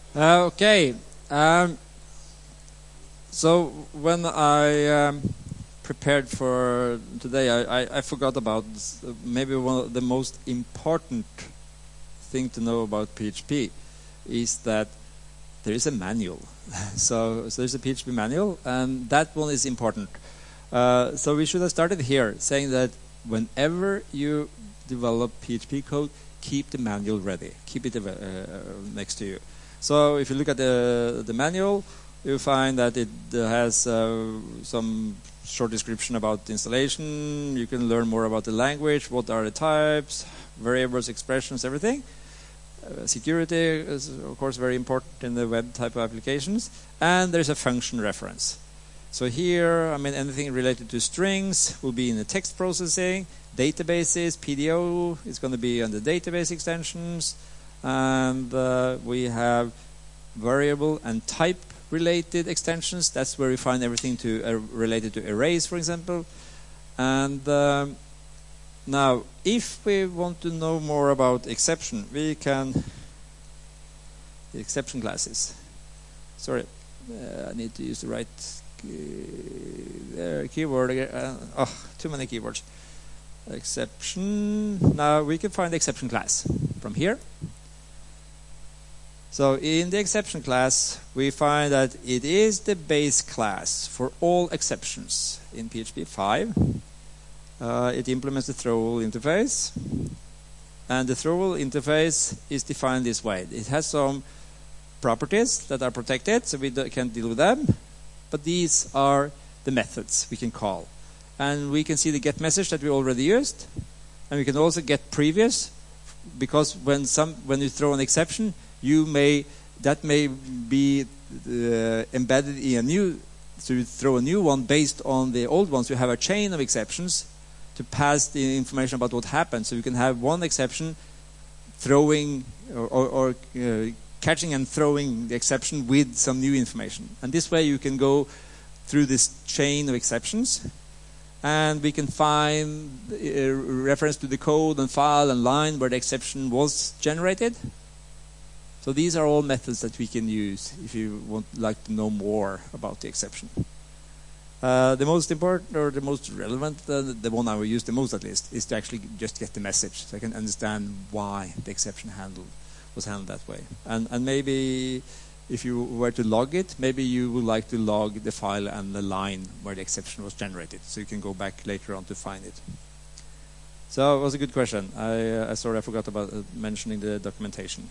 Okay. So when I prepared for today, I forgot about maybe one of the most important thing to know about PHP is that there is a manual. So there's a PHP manual, and that one is important. So we should have started here, saying that whenever you develop PHP code, keep the manual ready. Keep it next to you. So if you look at the manual, you find that it has some short description about the installation. You can learn more about the language, what are the types, variables, expressions, everything. Security is, of course, very important in the web type of applications. And there's a function reference. So here, I mean, anything related to strings will be in the text processing. Databases, PDO is going to be on the database extensions. And we have variable and type related extensions. That's where we find everything related to arrays, for example. And now, if we want to know more about exception, we can the exception classes. Sorry, I need to use the right keyword again. Too many keywords. Exception. Now we can find the exception class from here. So in the exception class, we find that it is the base class for all exceptions in PHP 5. It implements the throwable interface. And the throwable interface is defined this way. It has some properties that are protected, so we can't deal with them. But these are the methods we can call. And we can see the get message that we already used. And we can also get previous, because when you throw an exception, that may be embedded in a new, so you throw a new one based on the old ones. You have a chain of exceptions to pass the information about what happened. So you can have one exception throwing or catching and throwing the exception with some new information. And this way you can go through this chain of exceptions, and we can find a reference to the code and file and line where the exception was generated. So these are all methods that we can use if you like to know more about the exception. The most important or the most relevant, the one I will use the most at least, is to actually just get the message, so I can understand why the exception was handled that way. And maybe if you were to log it, maybe you would like to log the file and the line where the exception was generated, so you can go back later on to find it. So it was a good question. I forgot about mentioning the documentation.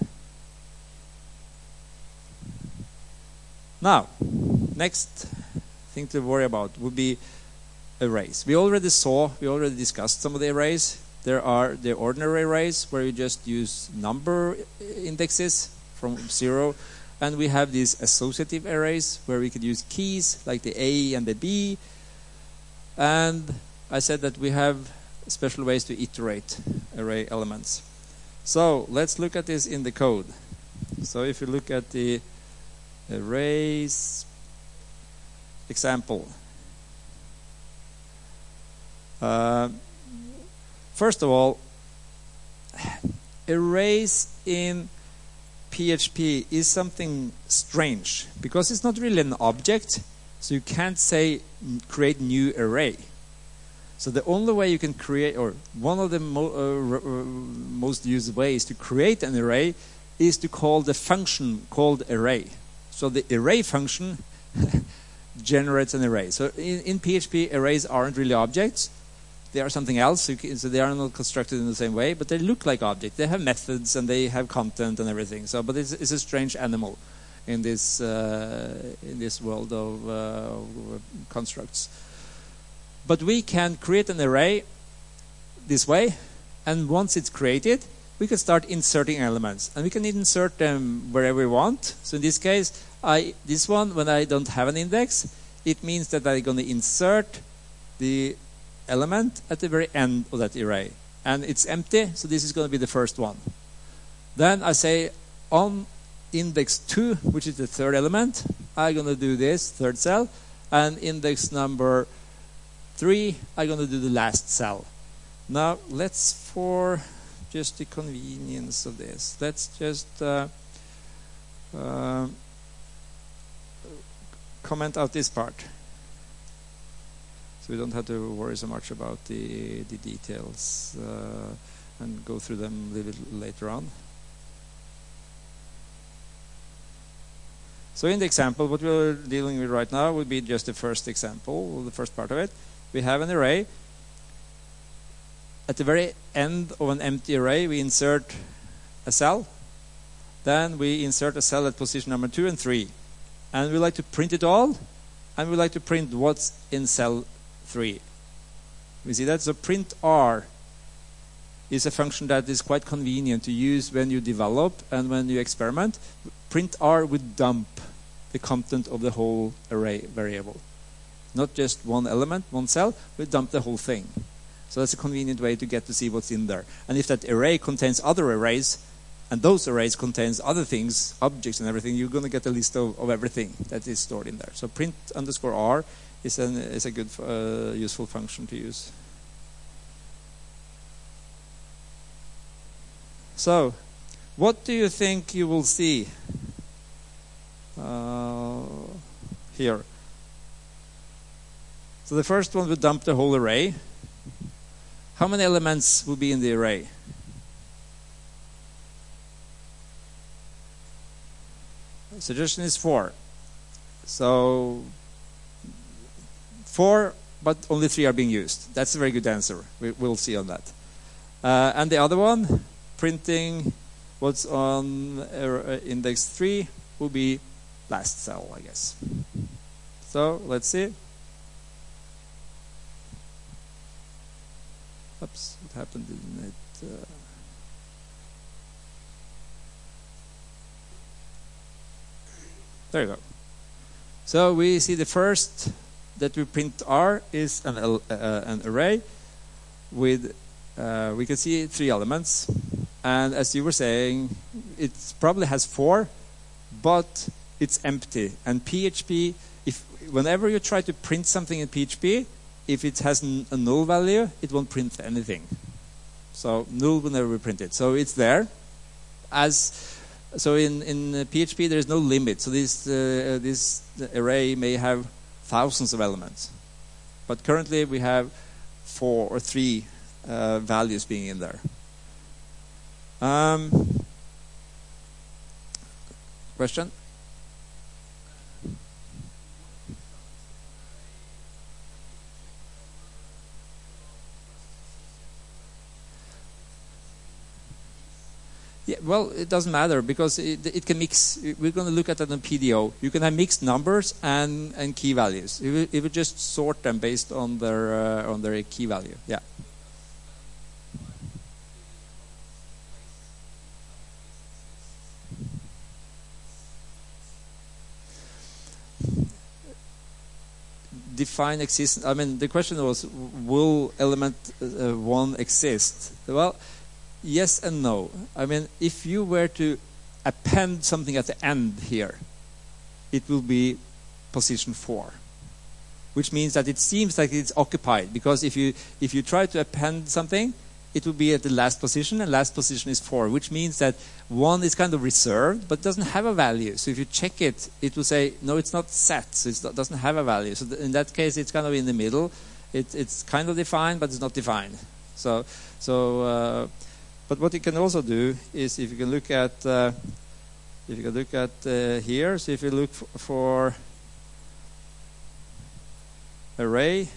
Now, next thing to worry about would be arrays. We already discussed some of the arrays. There are the ordinary arrays where you just use number indexes from 0. And we have these associative arrays where we could use keys like the A and the B. And I said that we have special ways to iterate array elements. So let's look at this in the code. So if you look at the arrays example. First of all, arrays in PHP is something strange because it's not really an object, so you can't say create new array. So the only way you can create, or one of the most used ways to create an array is to call the function called array. So the array function generates an array. So in PHP, arrays aren't really objects. They are something else, so they are not constructed in the same way, but they look like objects. They have methods and they have content and everything. So, but it's a strange animal in this world of constructs. But we can create an array this way, and once it's created, we can start inserting elements, and we can insert them wherever we want. So in this case, this one, when I don't have an index, it means that I'm going to insert the element at the very end of that array. And it's empty, so this is going to be the first one. Then I say on index 2, which is the third element, I'm going to do this, third cell. And index number 3, I'm going to do the last cell. Now, for just the convenience of this, let's just comment out this part, so we don't have to worry so much about the details and go through them a little bit later on. So in the example, what we're dealing with right now would be just the first example, the first part of it. We have an array. At the very end of an empty array, we insert a cell. Then we insert a cell at position number 2 and 3. And we like to print it all, and we like to print what's in cell 3. We see that? So print R is a function that is quite convenient to use when you develop and when you experiment. Print R would dump the content of the whole array variable. Not just one element, one cell, we dump the whole thing. So that's a convenient way to get to see what's in there. And if that array contains other arrays, and those arrays contains other things, objects and everything, you're going to get a list of everything that is stored in there. So print underscore R is a good useful function to use. So, what do you think you will see here? So the first one would dump the whole array. How many elements will be in the array? The suggestion is 4. So 4, but only 3 are being used. That's a very good answer. We'll see on that. And the other one, printing what's on index 3, will be last cell, I guess. So let's see. Oops, what happened in it? There you go. So we see the first that we print R is an array with, we can see 3 elements. And as you were saying, it probably has 4, but it's empty. And PHP, whenever you try to print something in PHP, if it has a null value, it won't print anything. So null will never be printed. So it's there. So in PHP there is no limit. So this array may have thousands of elements, but currently we have 4 or 3 values being in there. Question? Yeah, well, it doesn't matter because it can mix. We're going to look at that in PDO. You can have mixed numbers and key values. It would just sort them based on their key value. Yeah. Define existence. I mean, the question was, will element 1 exist? Well, yes and no. I mean, if you were to append something at the end here, it will be position 4, which means that it seems like it's occupied, because if you try to append something, it will be at the last position, and last position is 4, which means that 1 is kind of reserved but doesn't have a value. So if you check it, it will say no, it's not set, so it doesn't have a value. So in that case, it's kind of in the middle. It's kind of defined, but it's not defined. But what you can also do is, if you can look at here. So if you look for array,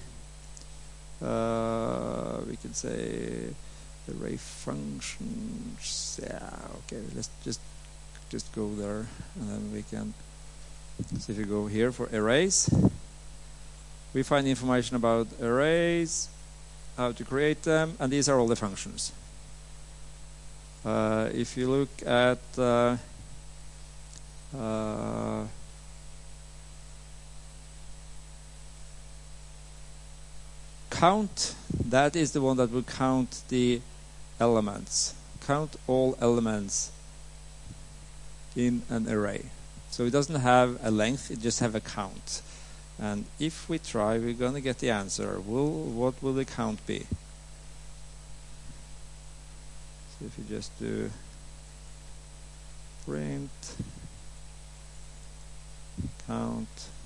we can say array functions. Yeah, okay. Let's just go there, and then we can. So if you go here for arrays, we find information about arrays, how to create them, and these are all the functions. If you look at count, that is the one that will count the elements. Count all elements in an array. So it doesn't have a length, it just have a count. And if we try, we're going to get the answer. What will the count be? So if you just do print count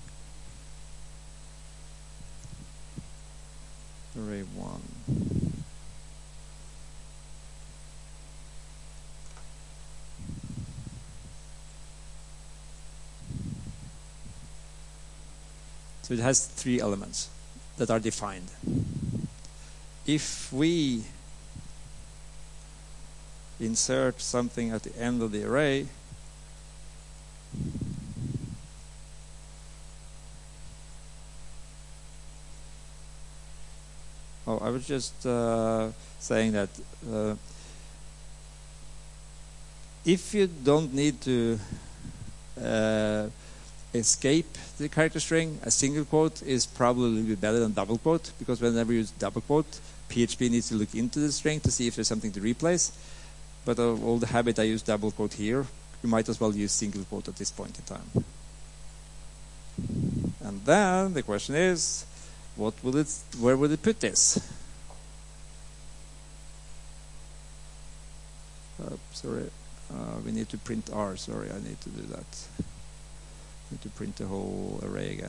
array 1. So it has 3 elements that are defined. If we insert something at the end of the array, I was just saying that if you don't need to escape the character string, a single quote is probably a little bit better than double quote, because whenever you use double quote, PHP needs to look into the string to see if there's something to replace. But of all the habit, I use double quote here. You might as well use single quote at this point in time. And then the question is, where would it put this? Sorry, we need to print R. Sorry, I need to do that. I need to print the whole array again.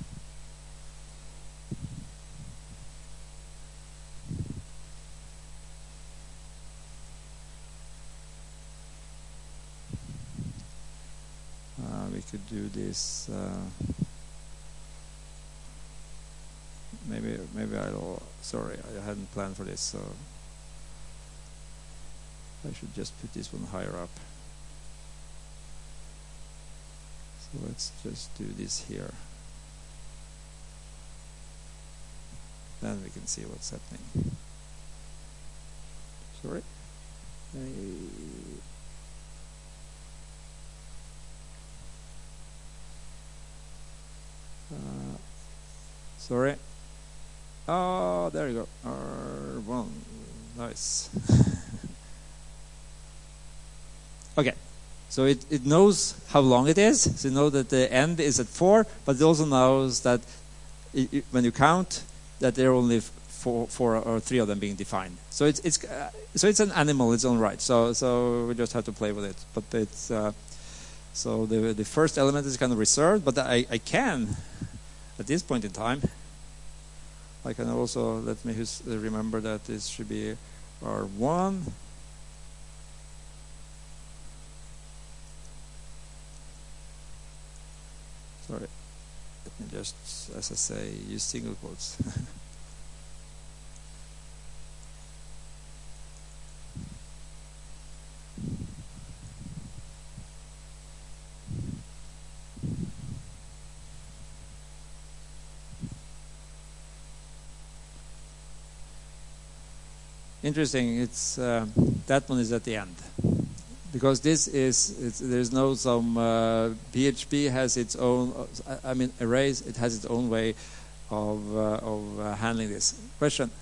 We could do this. Maybe I'll. Sorry, I hadn't planned for this, so I should just put this one higher up. So let's just do this here. Then we can see what's happening. Sorry. Sorry. Oh, there you go. R1. Nice. Okay. So it knows how long it is. So it knows that the end is at 4, but it also knows that when you count, that there are only 4 or 3 of them being defined. So it's an animal in its own right. So we just have to play with it. But it's so the first element is kind of reserved. But I can, at this point in time, I can also let me remember that this should be R1. Sorry, let me just, as I say, use single quotes. Interesting. It's that one is at the end, because this is there's no some PHP has its own. I mean, arrays. It has its own way of handling this. Question.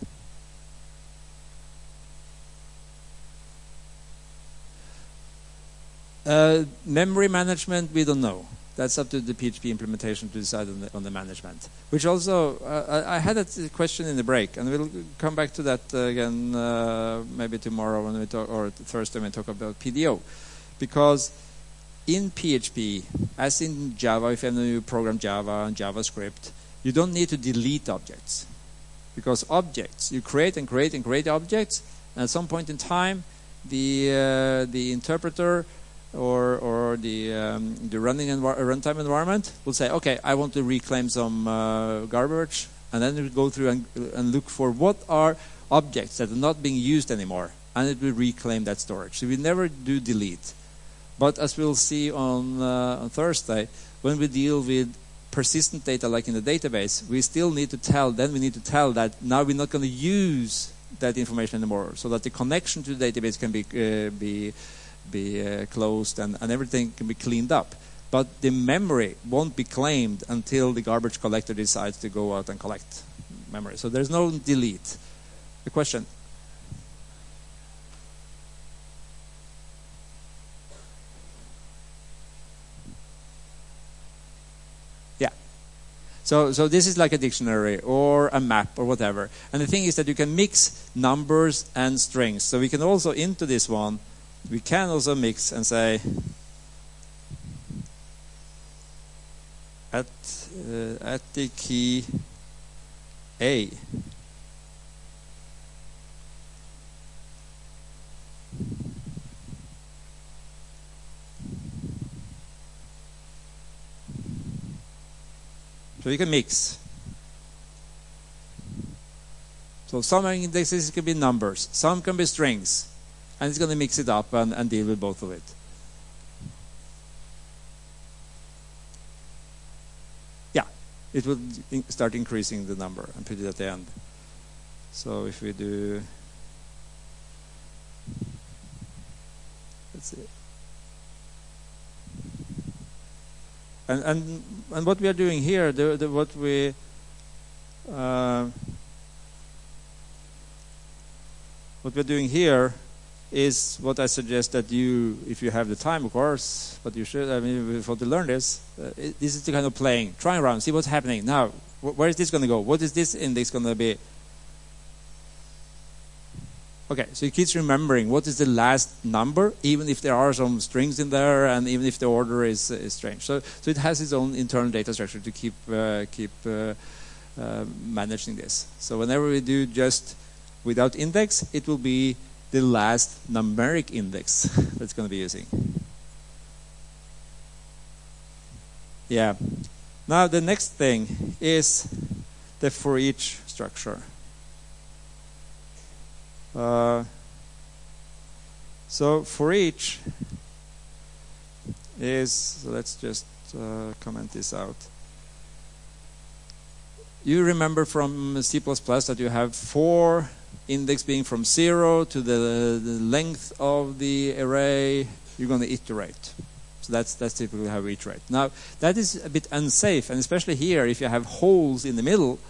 Memory management, we don't know. That's up to the PHP implementation to decide on the management. Which also, I had a question in the break, and we'll come back to that again maybe tomorrow when we talk, or Thursday when we talk about PDO. Because in PHP, as in Java, if you program Java and JavaScript, you don't need to delete objects. Because objects, you create and create and create objects, and at some point in time, the interpreter or the runtime environment will say, okay, I want to reclaim some garbage, and then it will go through and look for what are objects that are not being used anymore, and it will reclaim that storage. So we never do delete. But as we'll see on Thursday, when we deal with persistent data like in the database, we still need to tell that now we're not going to use that information anymore, so that the connection to the database can be closed and everything can be cleaned up. But the memory won't be claimed until the garbage collector decides to go out and collect memory. So there's no delete. The question? Yeah. So this is like a dictionary or a map or whatever. And the thing is that you can mix numbers and strings. So we can also, into this one, we can also mix and say, at the key A. So you can mix. So some indexes can be numbers, some can be strings, and it's going to mix it up and deal with both of it. Yeah, it will start increasing the number and put it at the end. So if we do, let's see. And what we are doing here, what we're doing here is what I suggest that you, if you have the time, of course, but you should, I mean, before to learn this, this is the kind of playing, trying around, see what's happening. Now, where is this going to go? What is this index going to be? Okay, so it keeps remembering what is the last number, even if there are some strings in there, and even if the order is strange. So it has its own internal data structure to keep managing this. So whenever we do just without index, it will be the last numeric index that's going to be using. Yeah. Now the next thing is the for each structure. So for each is, so let's just comment this out. You remember from C++ that you have for index being from 0 to the length of the array. You're going to iterate. So that's typically how we iterate. Now that is a bit unsafe, and especially here if you have holes in the middle.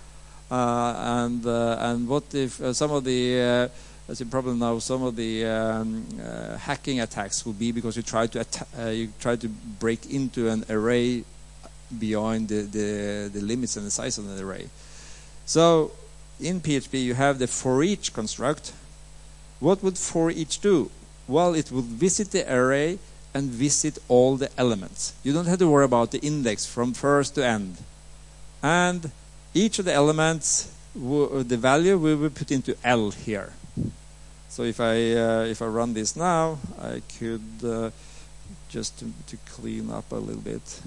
And what if some of the as you probably know, some of the hacking attacks will be because you try to break into an array beyond the limits and the size of the array. So in PHP you have the for each construct. What would for each do? Well, it would visit the array and visit all the elements. You don't have to worry about the index from first to end. And each of the elements, the value we will put into L here. So if I run this now, I could just to clean up a little bit.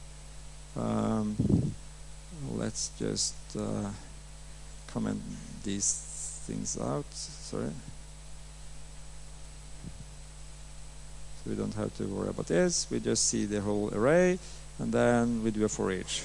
Let's just comment these things out. Sorry. So we don't have to worry about this. We just see the whole array, and then we do a for each.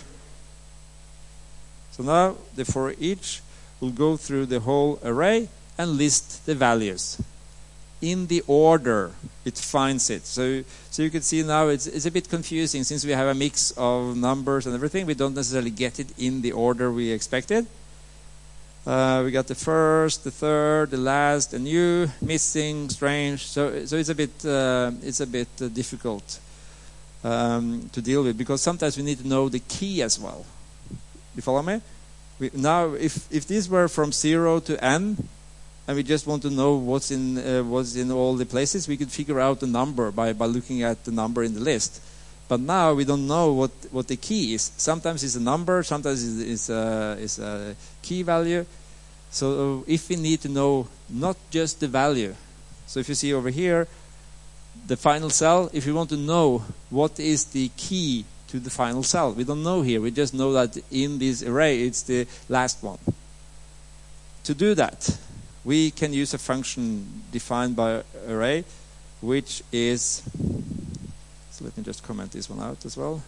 So now the for each will go through the whole array and list the values in the order it finds it. So you can see now it's a bit confusing since we have a mix of numbers and everything. We don't necessarily get it in the order we expected. We got the first, the third, the last, the new, missing, strange. So it's a bit difficult to deal with, because sometimes we need to know the key as well. You follow me? Now, if this were from 0 to n, and we just want to know what's in all the places, we could figure out the number by looking at the number in the list. But now we don't know what the key is. Sometimes it's a number, sometimes it's a key value. So if we need to know not just the value, so if you see over here, the final cell, if you want to know what is the key to the final cell, we don't know here. We just know that in this array it's the last one. To do that, we can use a function defined by array, which is, so let me just comment this one out as well.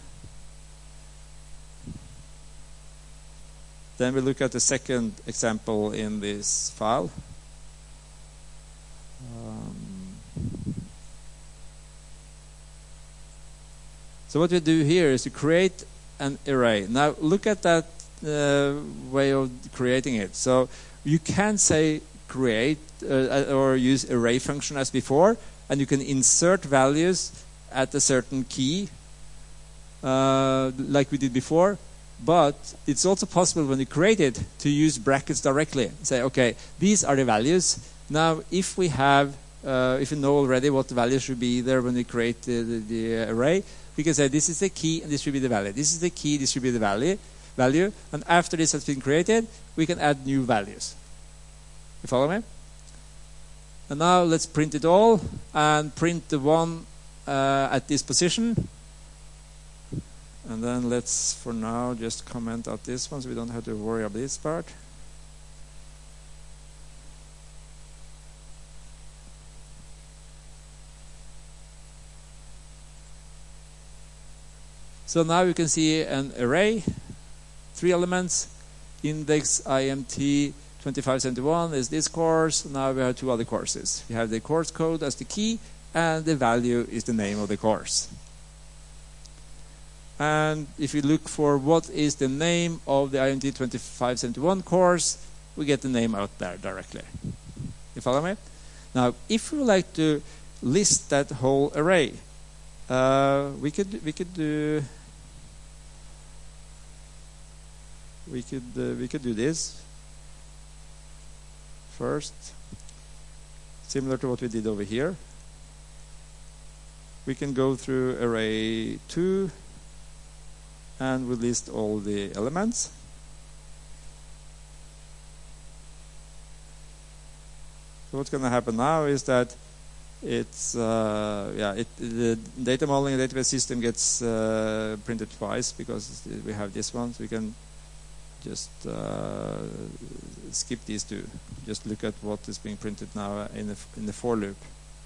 Then we look at the second example in this file. So what we do here is to create an array. Now look at that way of creating it. So you can say create or use array function as before, and you can insert values at a certain key like we did before. But it's also possible when you create it to use brackets directly. Say, okay, these are the values. Now if we have if you know already what the value should be there when we create the array, we can say this is the key and this should be the value. This is the key, this should be the value. And after this has been created, we can add new values. You follow me? And now let's print it all and print the one at this position. And then let's, for now, just comment out this one so we don't have to worry about this part. So now you can see an array, 3 elements, index IMT 2571 is this course. Now we have 2 other courses. We have the course code as the key, and the value is the name of the course. And if you look for what is the name of the IMT 2571 course, we get the name out there directly. You follow me? Now, if we would like to list that whole array, we could do this first, similar to what we did over here. We can go through array 2 and we list all the elements. So what's going to happen now is that it's the data modeling and database system gets printed twice because we have this one, so we can just skip these 2. Just look at what is being printed now in the for loop.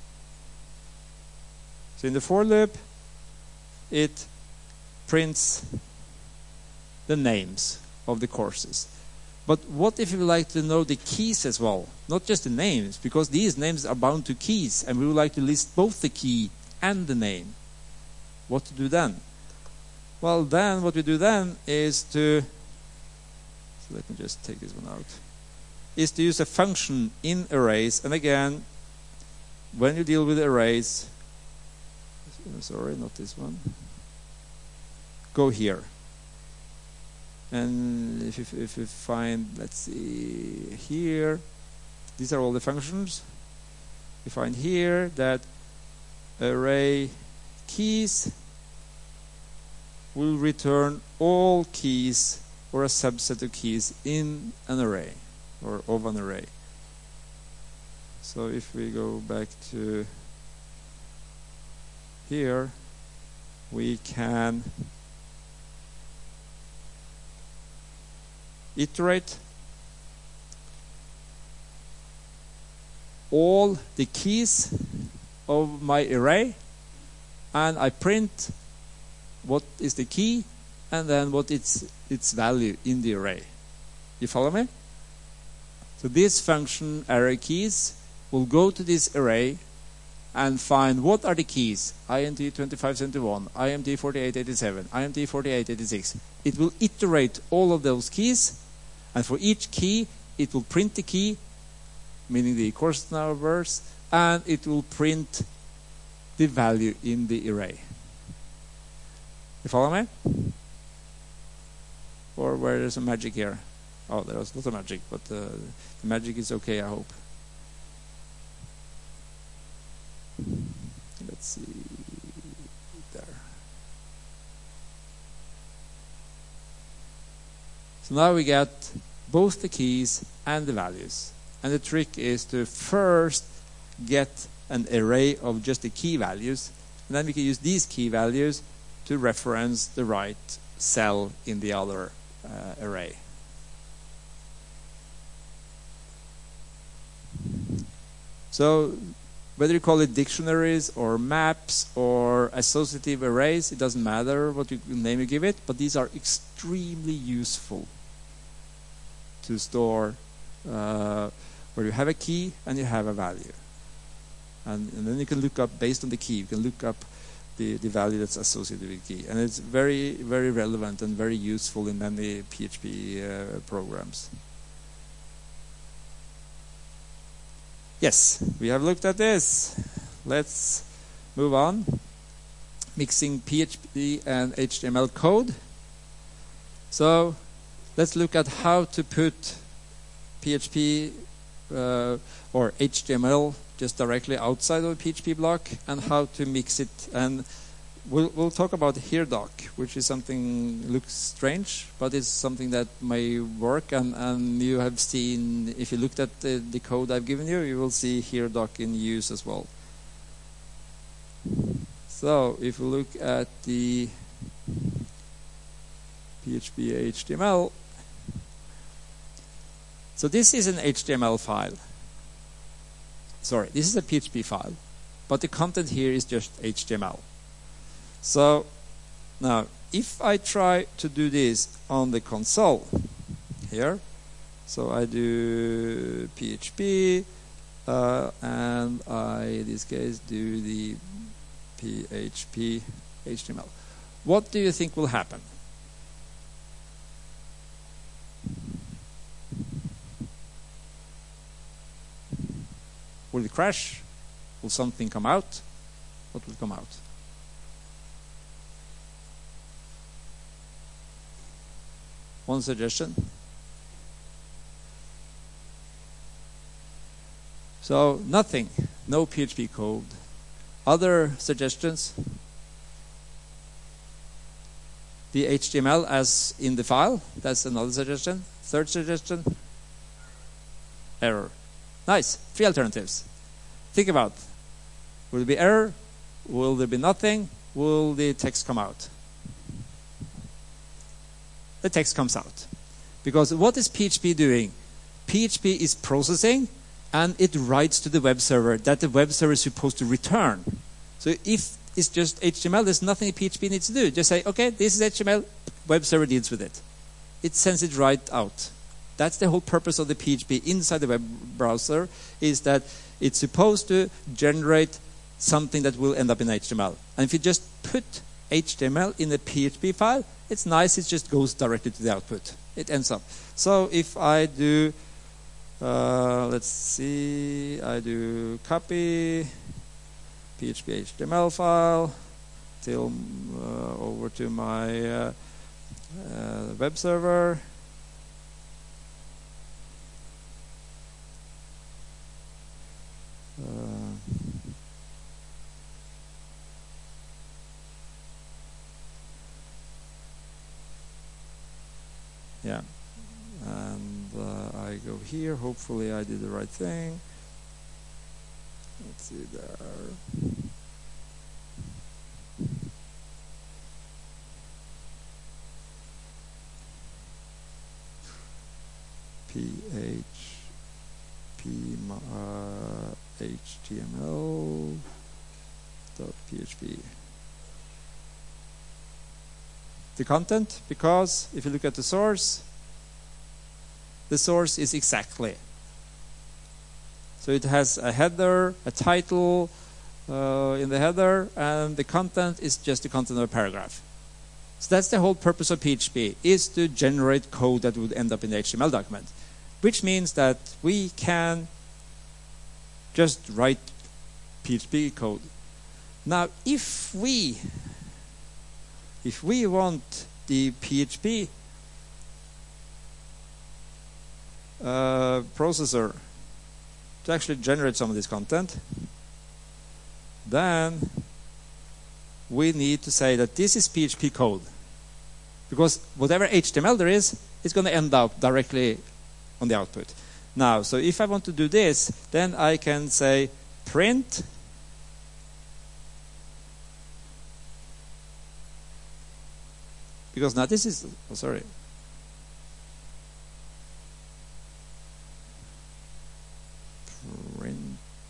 So in the for loop, it prints the names of the courses. But what if we would like to know the keys as well? Not just the names, because these names are bound to keys, and we would like to list both the key and the name. What to do then? Well, then what we do then is to, so let me just take this one out, is to use a function in arrays. And again, when you deal with arrays, sorry, not this one, go here. And if you find, let's see, here, these are all the functions. You find here that array keys will return all keys or a subset of keys in an array or of an array. So if we go back to here, we can iterate all the keys of my array, and I print what is the key and then what its value in the array. You follow me? So this function array keys will go to this array and find what are the keys, INT 2571, IMT 4887, IMT 4886. It will iterate all of those keys, and for each key it will print the key, meaning the course numbers, and it will print the value in the array. You follow me? Or where there's some magic here? Oh, there's not a magic, but the magic is okay, I hope. Let's see there. So now we get both the keys and the values. And the trick is to first get an array of just the key values, and then we can use these key values to reference the right cell in the other array. So whether you call it dictionaries or maps or associative arrays, it doesn't matter what name you give it, but these are extremely useful to store where you have a key and you have a value. And then you can look up, based on the key, you can look up the value that's associated with the key. And it's very, very relevant and very useful in many PHP programs. Yes, we have looked at this. Let's move on. Mixing PHP and HTML code. So let's look at how to put PHP or HTML just directly outside of the PHP block, and how to mix it. And we'll talk about HereDoc, which is something looks strange, but it's something that may work. And you have seen, if you looked at the code I've given you, you will see HereDoc in use as well. So if we look at the PHP HTML, so this is an HTML file. Sorry, this is a PHP file, but the content here is just HTML. So now, if I try to do this on the console here, so I do PHP, and I, in this case, do the PHP HTML. What do you think will happen? Will it crash? Will something come out? What will come out? One suggestion. So nothing, no PHP code. Other suggestions? The HTML as in the file, that's another suggestion. Third suggestion? Error. Nice, 3 alternatives. Think about, will there be error? Will there be nothing? Will the text come out? The text comes out. Because what is PHP doing? PHP is processing, and it writes to the web server that the web server is supposed to return. So if it's just HTML, there's nothing PHP needs to do. Just say, okay, this is HTML, web server deals with it. It sends it right out. That's the whole purpose of the PHP inside the web browser, is that it's supposed to generate something that will end up in HTML. And if you just put HTML in a PHP file, it's nice, it just goes directly to the output. It ends up. So if I do, let's see, I do copy PHP HTML file till over to my web server. Yeah, and I go here. Hopefully I did the right thing. Let's see there. HTML.php. The content, because if you look at the source is exactly. So it has a header, a title in the header, and the content is just the content of a paragraph. So that's the whole purpose of PHP, is to generate code that would end up in the HTML document, which means that we can just write PHP code. Now, if we want the PHP processor to actually generate some of this content, then we need to say that this is PHP code. Because whatever HTML there is going to end up directly on the output. Now, so if I want to do this, then I can say print because now this is, oh, sorry. Print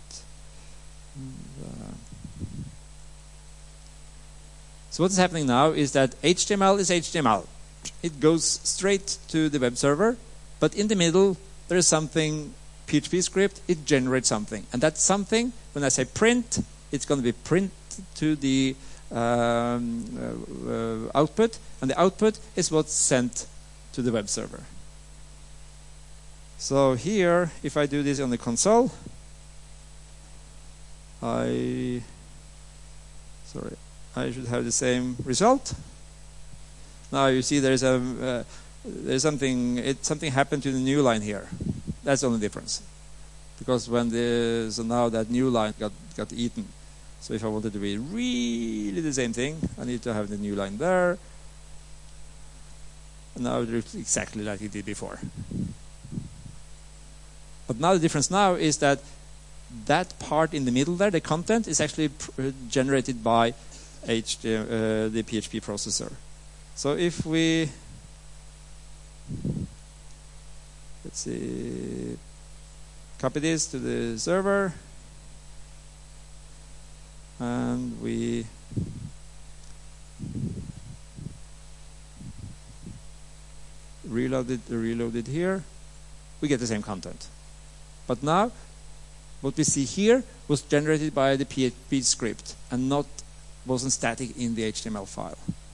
So what is happening now is that HTML is HTML. It goes straight to the web server, but in the middle there is something, PHP script, it generates something. And that something, when I say print, it's going to be print to the output, and the output is what's sent to the web server. So here, if I do this on the console, I should have the same result. Now you see there's something happened to the new line here. That's the only difference. because so now that new line got eaten. So if I wanted to be really the same thing, I need to have the new line there. And now it looks exactly like it did before. But now the difference now is that that part in the middle there, the content, is actually generated by the PHP processor. So if we, let's see, copy this to the server, and we reload it here, we get the same content. But now, what we see here was generated by the PHP script and wasn't static in the HTML file.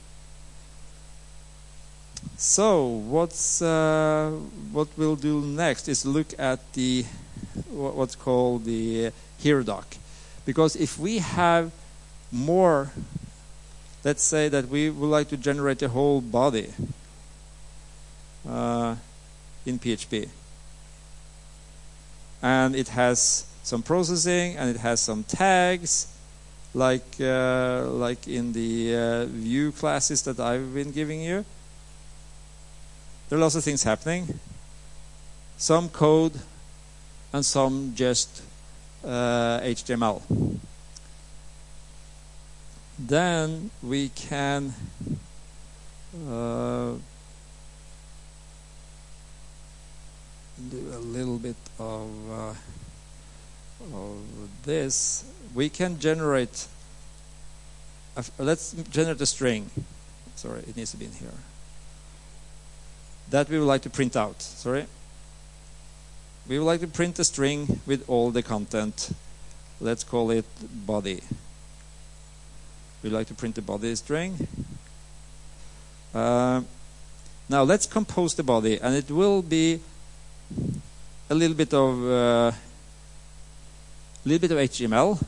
So what we'll do next is look at what's called the hero doc, because if we have more, let's say that we would like to generate a whole body in PHP, and it has some processing and it has some tags, like in the view classes that I've been giving you. There are lots of things happening. Some code and some just HTML. Then we can do a little bit of this. We can generate. Let's generate a string. Sorry, it needs to be in here. That we would like to print out. Sorry. We would like to print a string with all the content. Let's call it body. We'd like to print the body string. Now let's compose the body, and it will be a little bit of HTML.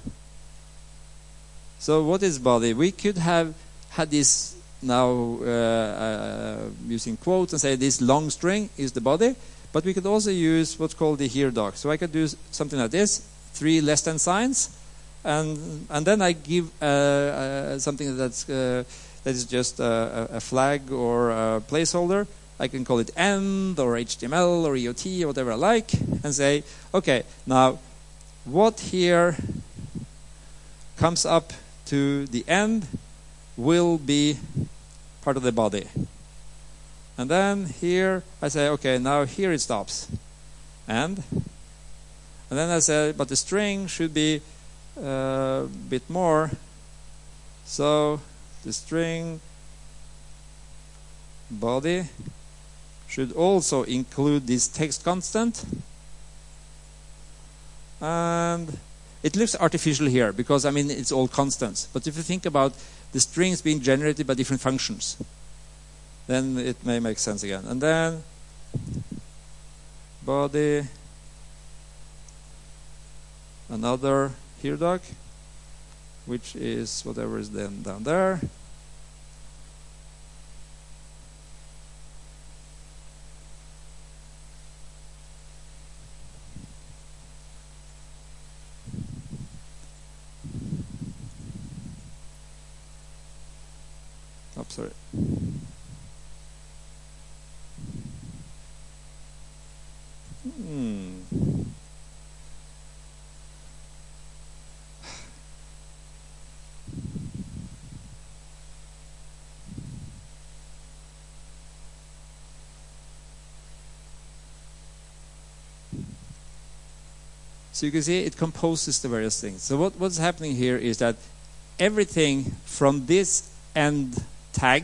So what is body? We could have had this now using quotes and say this long string is the body, but we could also use what's called the here doc. So I could do something like this, 3 less than signs, and then I give something that is just a flag or a placeholder. I can call it end or HTML or EOT or whatever I like, and say, okay, now what here comes up to the end will be part of the body. And then here I say, okay, now here it stops. And then I say, but the string should be a bit more. So the string body should also include this text constant. And it looks artificial here because, I mean, it's all constants. But if you think about the strings being generated by different functions, then it may make sense again. And then body, another here doc, which is whatever is then down there. Oh, sorry. So you can see it composes the various things. So what's happening here is that everything from this end tag,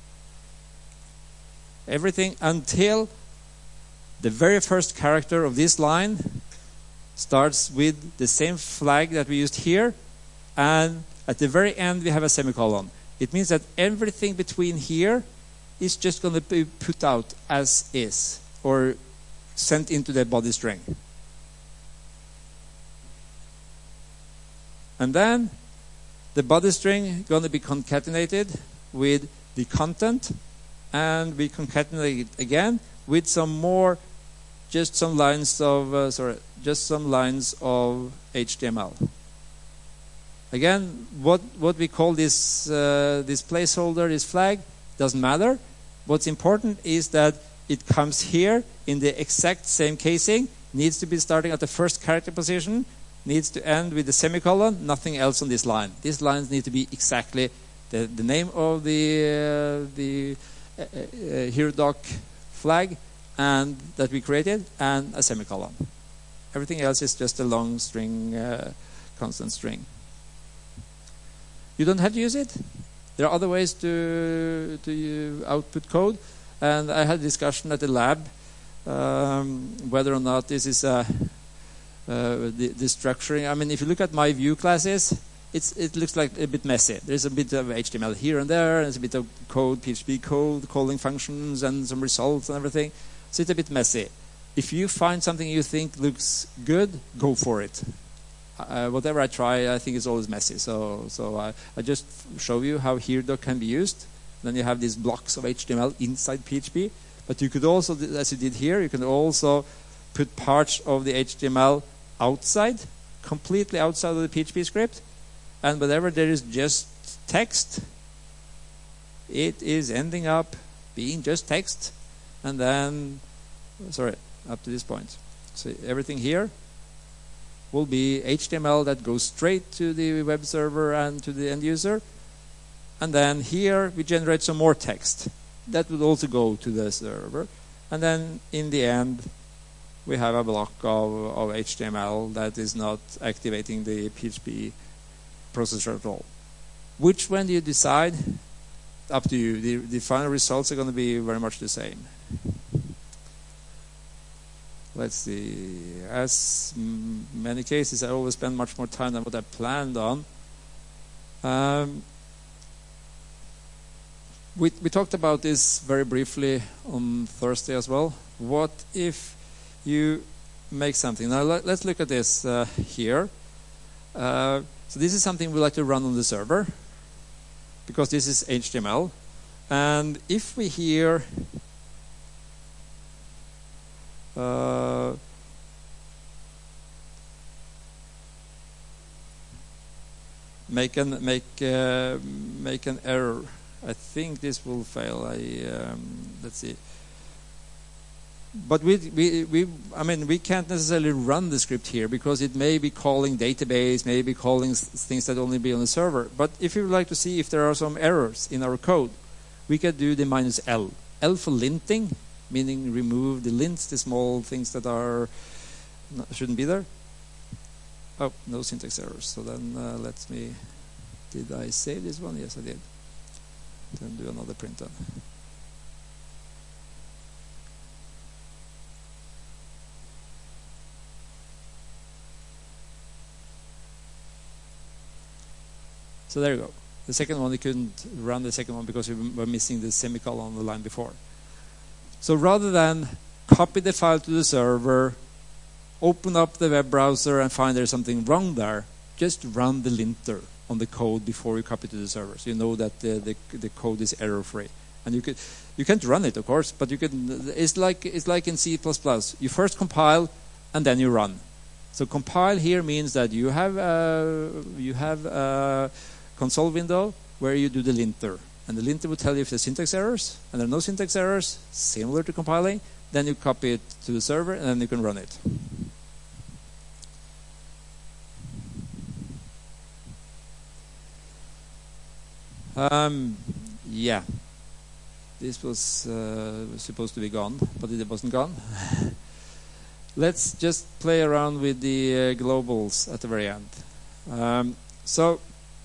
everything until the very first character of this line starts with the same flag that we used here, and at the very end we have a semicolon. It means that everything between here is just going to be put out as is, or sent into the body string. And then the body string is going to be concatenated with the content, and we concatenate it again with some more just some lines of just some lines of HTML. Again, what we call this this placeholder, this flag, doesn't matter. What's important is that it comes here in the exact same casing, needs to be starting at the first character position, needs to end with the semicolon, nothing else on this line. These lines need to be exactly the name of the HeroDoc flag and that we created, and a semicolon. Everything else is just a long string, constant string. You don't have to use it. There are other ways to output code, and I had a discussion at the lab whether or not this is the structuring. I mean, if you look at my Vue classes, it looks like a bit messy. There's a bit of HTML here and there, and there's a bit of code, PHP code, calling functions, and some results and everything. So it's a bit messy. If you find something you think looks good, go for it. Whatever I try, I think it's always messy. So I just show you how HeroDoc can be used. Then you have these blocks of HTML inside PHP. But you could also, as you did here, you can also put parts of the HTML outside, completely outside of the PHP script. And whenever there is just text, it is ending up being just text. And then, up to this point. So everything here will be HTML that goes straight to the web server and to the end user. And then here we generate some more text. That would also go to the server. And then in the end, we have a block of HTML that is not activating the PHP processor at all. Which one do you decide? Up to you. The final results are going to be very much the same. Let's see. As many cases, I always spend much more time than what I planned on. We talked about this very briefly on Thursday as well. What if you make something? Now let's look at this here. So this is something we like to run on the server because this is HTML. And if we here make an error, I think this will fail. Let's see. But I mean, we can't necessarily run the script here because it may be calling database, may be calling things that only be on the server. But if you would like to see if there are some errors in our code, we can do the -L. L for linting, meaning remove the lints, the small things that shouldn't be there. Oh, no syntax errors. So then let me. Did I save this one? Yes, I did. Then do another print then. So there you go. The second one, we couldn't run the second one because we were missing the semicolon on the line before. So rather than copy the file to the server, open up the web browser and find there's something wrong there, just run the linter on the code before you copy to the server. So you know that the code is error-free. And you can't run it, of course, but you can. It's like in C++. You first compile and then you run. So compile here means that you have a console window where you do the linter. And the linter will tell you if there's syntax errors, and there are no syntax errors, similar to compiling. Then you copy it to the server, and then you can run it. Yeah. This was supposed to be gone, but it wasn't gone. Let's just play around with the globals at the very end. So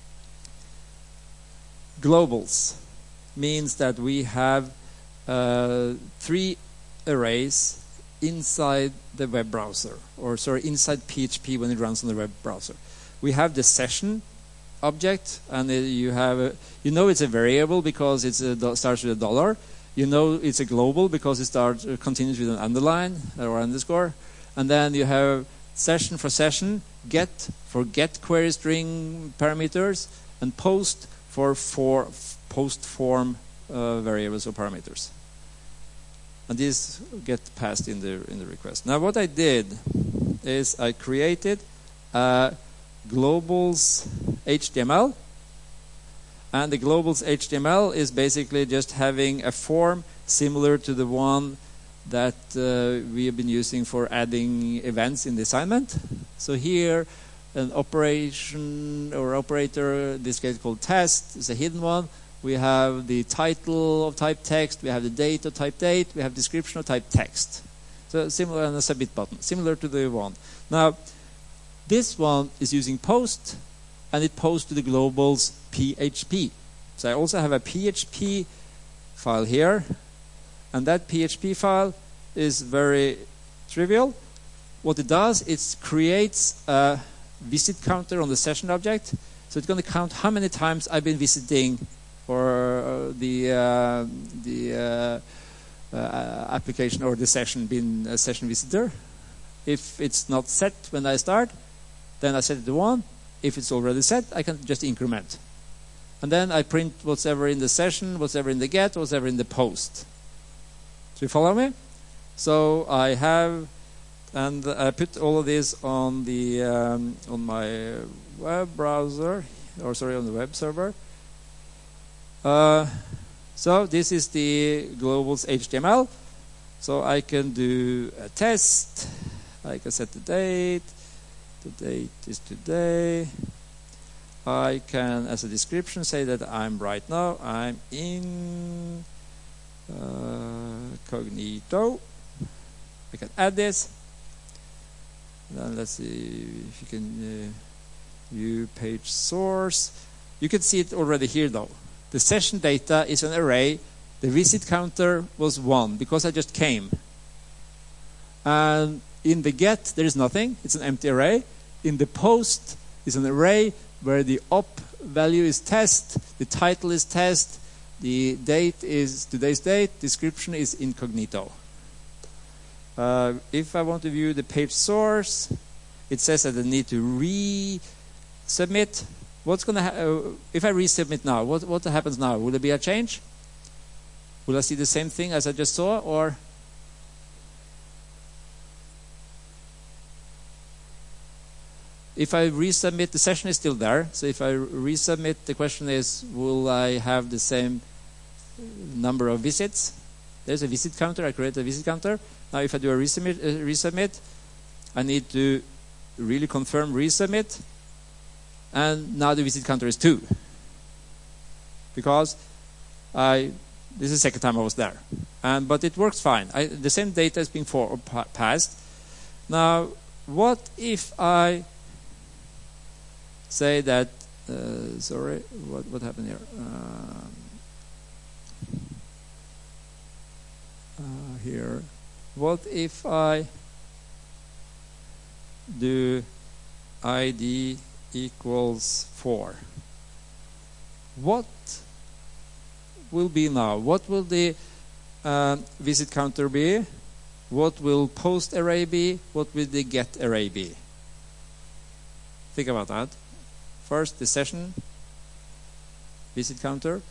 globals means that we have 3 arrays inside the web browser, or inside PHP when it runs on the web browser. We have the session object, and you know it's a variable because it starts with $. You know it's a global because it continues with an underline or underscore, and then you have session for session, get for get query string parameters, and post for post form variables or parameters. and these get passed in the request. Now what I did is I created globals HTML, and the globals HTML is basically just having a form similar to the one that we have been using for adding events in the assignment. So here an operation or operator, in this case called test, is a hidden one. We have the title of type text, we have the date of type date, we have description of type text. So similar, and a submit button, similar to the one. Now, this one is using post, and it posts to the globals PHP. So I also have a PHP file here, and that PHP file is very trivial. What it does, it creates a visit counter on the session object. So it's going to count how many times I've been visiting or the application or the session, been a session visitor. If it's not set when I start, then I set it to 1. If it's already set, I can just increment. And then I print whatever in the session, whatever in the get, whatever in the post. So you follow me? So I have, and I put all of this on the on my web browser, or sorry, on the web server. So this is the globals HTML. So I can do a test. I can set the date. The date is today. I can, as a description, say that I'm right now, I'm in Cognito. I can add this. Then let's see if you can view page source. You can see it already here though. The session data is an array. The visit counter was 1 because I just came. And in the get, there is nothing. It's an empty array. In the post is an array where the op value is test, the title is test, the date is today's date, description is incognito. If I want to view the page source, it says that I need to resubmit. What's going to if I resubmit now? What happens now? Will there be a change? Will I see the same thing as I just saw, or? If I resubmit, the session is still there. So if I resubmit, the question is, will I have the same number of visits? There's a visit counter. I create a visit counter. Now if I do a resubmit, I need to really confirm resubmit. And now the visit counter is 2. Because this is the second time I was there. But it works fine. The same data is being passed. Now, what if I say that, sorry, what happened here? Here. What if I do ID equals 4? What will be now? What will the visit counter be? What will post array be? What will the get array be? Think about that. First, the session, visit counter,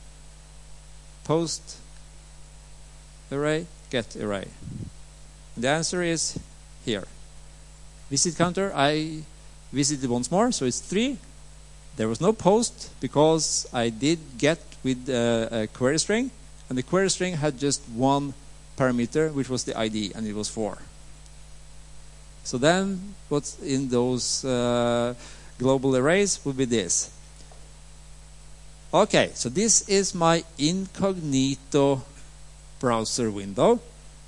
post array, get array. And the answer is here. Visit counter, I visited once more, so it's 3. There was no post because I did get with a query string, and the query string had just one parameter, which was the ID, and it was 4. So then what's in those global arrays would be this. Okay, so this is my incognito browser window.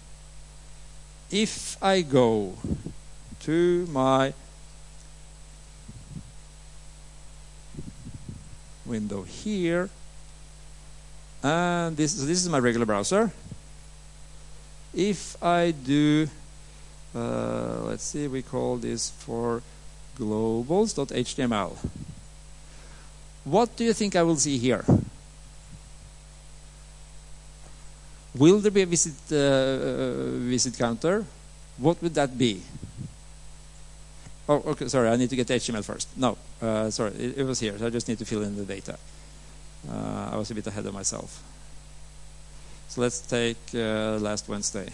If I go to my window here, and this is my regular browser. If I do, let's see, we call this for globals.html. What do you think I will see here? Will there be a visit counter? What would that be? Oh, okay, sorry, I need to get the HTML first. No, sorry, it was here, so I just need to fill in the data. I was a bit ahead of myself. So let's take last Wednesday.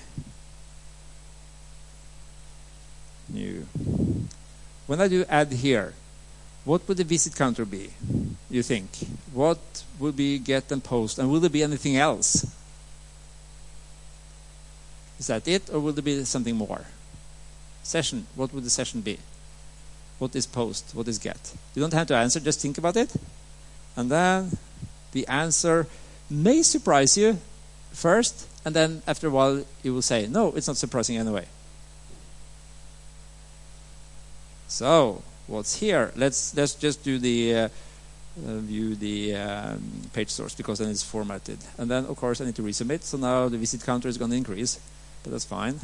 New. When I do add here, what would the visit counter be, you think? What would be get and post? And will there be anything else? Is that it, or will there be something more? Session, what would the session be? What is post? What is get? You don't have to answer, just think about it. And then the answer may surprise you first, and then after a while you will say, no, it's not surprising anyway. So, what's here? Let's just do the view the page source, because then it's formatted. And then, of course, I need to resubmit. So now the visit counter is going to increase, but that's fine.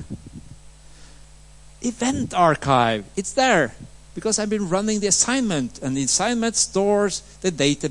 Event archive, it's there, because I've been running the assignment, and the assignment stores the database